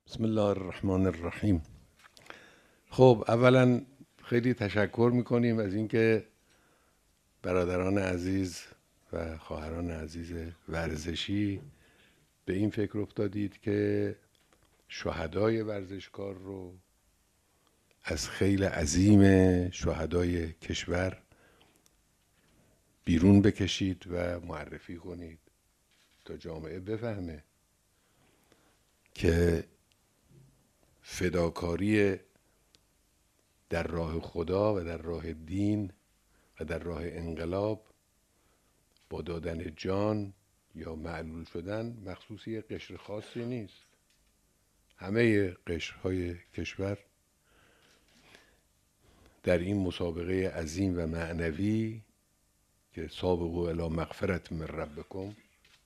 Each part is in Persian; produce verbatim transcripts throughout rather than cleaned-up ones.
بسم الله الرحمن الرحیم. خب اولا خیلی تشکر میکنیم از اینکه برادران عزیز و خواهران عزیز ورزشی به این فکر افتادید که شهدای ورزشکار رو از خیل عظیم شهدای کشور بیرون بکشید و معرفی کنید تا جامعه بفهمه که فداکاری در راه خدا و در راه دین و در راه انقلاب با دادن جان یا معلول شدن مخصوصی قشر خاصی نیست. همه قشرهای کشور در این مسابقه عظیم و معنوی که سابقوا الی مغفرة من ربکم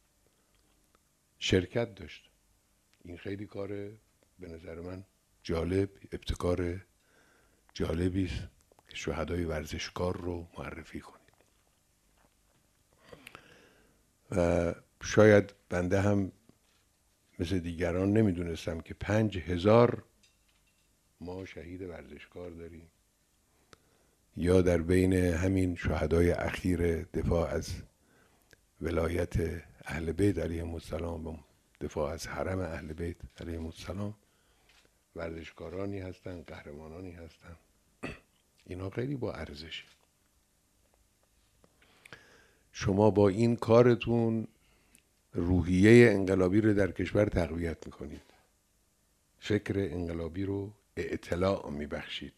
شرکت داشت. این خیلی کار به نظر من جالب، ابتکار جالبی است که شهدای ورزشکار رو معرفی کنید. و شاید بنده هم مثل دیگران نمیدونستم که پنج هزار ما شهید ورزشکار داریم، یا در بین همین شهدای اخیر دفاع از ولایت اهل بیت علیهم السلام و دفاع از حرم اهل بیت علیهم السلام ورزشکارانی هستن، قهرمانانی هستن. اینا خیلی با ارزشه. شما با این کارتون روحیه انقلابی رو در کشور تقویت میکنید، فکر انقلابی رو اطلاع میبخشید.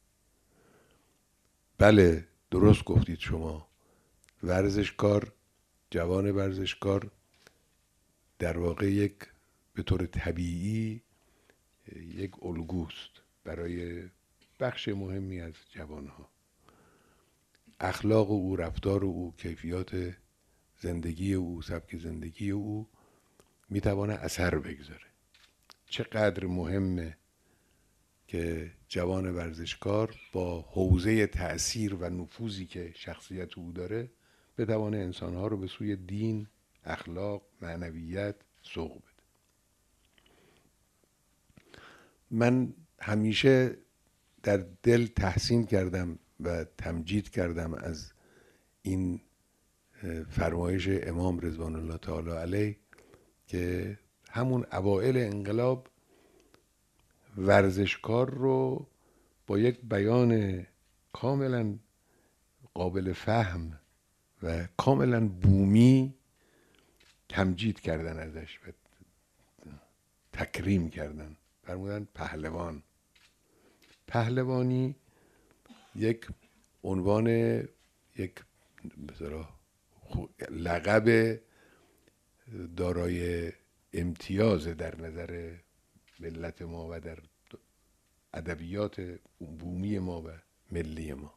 بله درست گفتید شما، ورزشکار، جوان ورزشکار در واقع یک به طور طبیعی یک الگوست برای بخش مهمی از جوانها. اخلاق او، رفتار او، کیفیات زندگی او، سبک زندگی او میتوانه اثر بگذاره. چقدر مهمه که جوان ورزشکار با حوزه تأثیر و نفوذی که شخصیت او داره بتوانه انسانها رو به سوی دین، اخلاق، معنویت سوق بده. من همیشه در دل تحسین کردم و تمجید کردم از این فرمایش امام رضوان الله تعالی علیه که همون اوائل انقلاب ورزشکار رو با یک بیان کاملا قابل فهم و کاملا بومی تمجید کردن ازش و تکریم کردن. فرمودن پهلوان. پهلوانی یک عنوان، یک مثلا لقب دارای امتیاز در نظر ملت ما و در ادبیات بومی ما و ملی ما.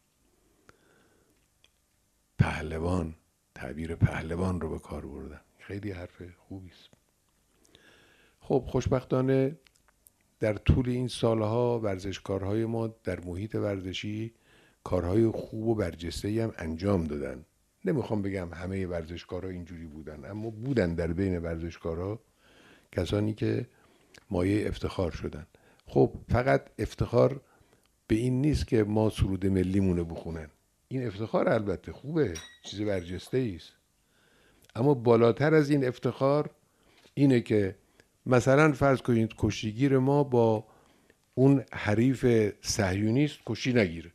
پهلوان، تعبیر پهلوان رو به کار بردن. خیلی حرف خوبی است. خب خوشبختانه در طول این سالها ورزشکارهای ما در محیط ورزشی کارهای خوب و برجسته‌ای هم انجام دادن. نمیخوام بگم همه ورزشکارها اینجوری بودن، اما بودن در بین ورزشکارها کسانی که مایه افتخار شدن. خب فقط افتخار به این نیست که ما سرود ملیمونه بخونن. این افتخار البته خوبه، چیز برجسته‌ای است، اما بالاتر از این افتخار اینه که مثلا فرض کنید کشتیگیر ما با اون حریف صهیونیست کشتی نگیره.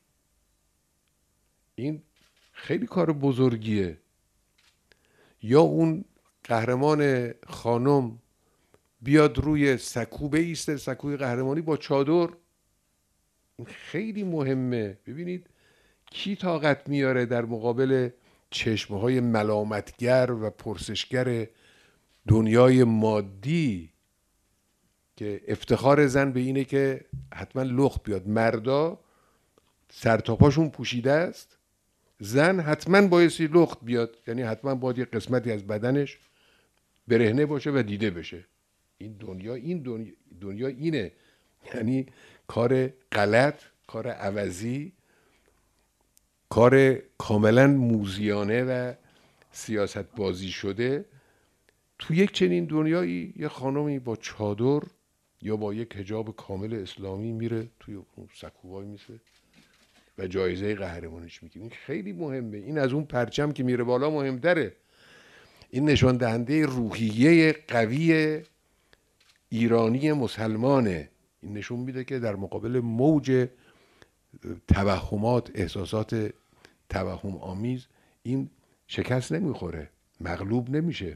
این خیلی کار بزرگیه. یا اون قهرمان خانم بیاد روی سکو بایسته، سکوی قهرمانی با چادر. این خیلی مهمه. ببینید کی طاقت میاره در مقابل چشمهای ملامتگر و پرسشگر دنیای مادی که افتخار زن به اینه که حتما لخت بیاد. مردا سرتاپاشون پوشیده است، زن حتما بایستی لخت بیاد، یعنی حتما باید یه قسمتی از بدنش برهنه باشه و دیده بشه. این دنیا این دنیا, دنیا اینه. یعنی کار غلط، کار عوضی، کار کاملا موذیانه و سیاست بازی شده. تو یک چنین دنیایی یه خانمی با چادر یا با یک حجاب کامل اسلامی میره توی اون سکوهای میسه و جایزه قهرمانیش میگیره. این خیلی مهمه. این از اون پرچم که میره بالا مهمتره. این نشان دهنده روحیه قوی ایرانی مسلمانه. این نشون میده که در مقابل موج توهمات، احساسات توهم آمیز، این شکست نمیخوره، مغلوب نمیشه.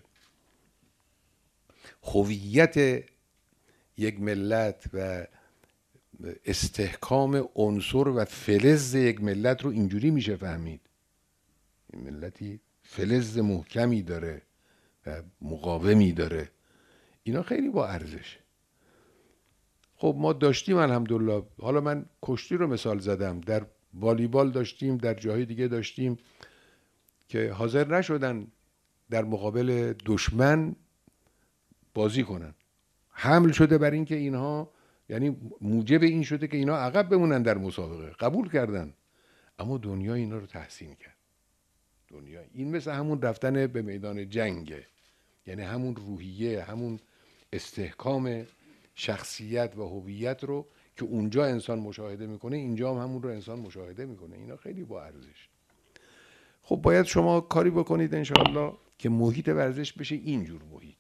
هویت یک ملت و استحکام عنصر و فلز یک ملت رو اینجوری میشه فهمید. این ملتی فلز محکمی داره و مقاومی داره. اینا خیلی با ارزش. خب ما داشتیم الحمدلله. حالا من کشتی رو مثال زدم، در والیبال داشتیم، در جاهای دیگه داشتیم که حاضر نشدن در مقابل دشمن بازی کنن. حمل شده بر این که اینها، یعنی موجب این شده که اینا عقب بمونن در مسابقه. قبول کردن، اما دنیا اینا رو تحسین کرد. دنیا این مثل همون رفتن به میدان جنگه، یعنی همون روحیه، همون استحکام شخصیت و هویت رو که اونجا انسان مشاهده میکنه، اینجا هم همون رو انسان مشاهده میکنه. اینا خیلی با ارزش. خب باید شما کاری بکنید انشاءالله که محیط ورزش بشه اینجور محیط.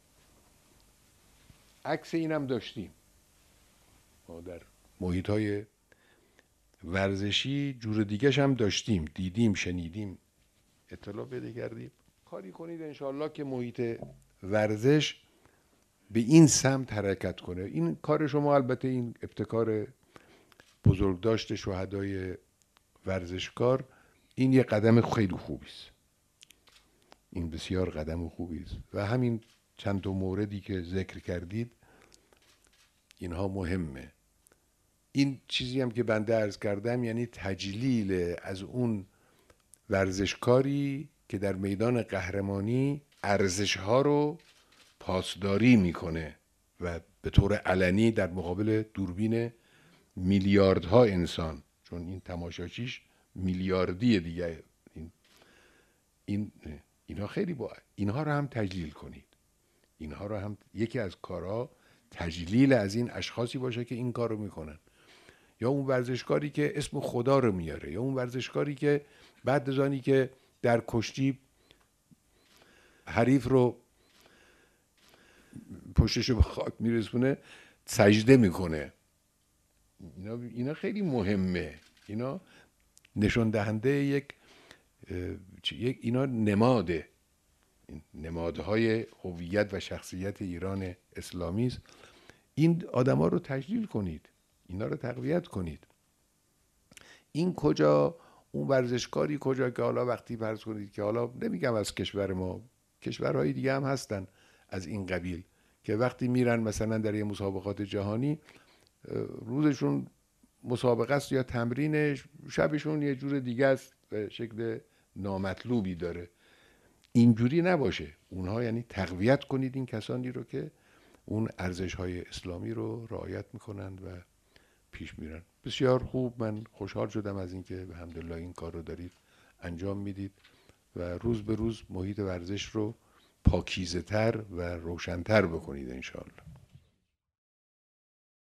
عکس اینم داشتیم ما در محیط های ورزشی، جور دیگه هم داشتیم، دیدیم، شنیدیم، اطلاع پیدا کردیم. کاری کنید انشاءالله که محیط ورزش به این سمت حرکت کنه. این کار شما البته، این ابتکار بزرگداشت شهدای ورزشکار، این یه قدم خیلی خوبی است. این بسیار قدم خوبی است و همین چند تا موردی که ذکر کردید اینها مهمه. این چیزی هم که بنده عرض کردم یعنی تجلیل از اون ورزشکاری که در میدان قهرمانی ارزش‌ها رو پاسداری میکنه و به طور علنی در مقابل دوربین میلیاردها انسان، چون این تماشاچیش میلیاردی دیگه، این این اینها خیلی با اینها رو هم تجلیل کنید. اینها رو هم یکی از کارها تجلیل از این اشخاصی باشه که این کار رو میکنن. یا اون ورزشکاری که اسم خدا رو میاره، یا اون ورزشکاری که بعد از آنی که در کشتی حریف رو پشتشو به خاک میرسونه سجده میکنه. اینا اینا خیلی مهمه. اینا نشون دهنده یک یک اینا نماده، نمادهای هویت و شخصیت ایران اسلامی است. این آدما رو تجلیل کنید، اینا رو تقویت کنید. این کجا، اون ورزشکاری کجا که حالا وقتی فرض کنید که حالا نمیگم از کشور ما، کشورهای دیگه هم هستن از این قبیل که وقتی میرن مثلا در یه مسابقات جهانی، روزشون مسابقه است یا تمرین، شبشون یه جور دیگه است، به شکل نامطلوبی داره. اینجوری نباشه. اونها یعنی تقویت کنید این کسانی رو که اون ارزش‌های اسلامی رو رعایت میکنند و پیش میرن. بسیار خوب، من خوشحال شدم از اینکه الحمدلله این کار رو دارید انجام میدید و روز به روز محیط ورزش رو پاکیزه‌تر و روشن‌تر بکنید انشاءالله.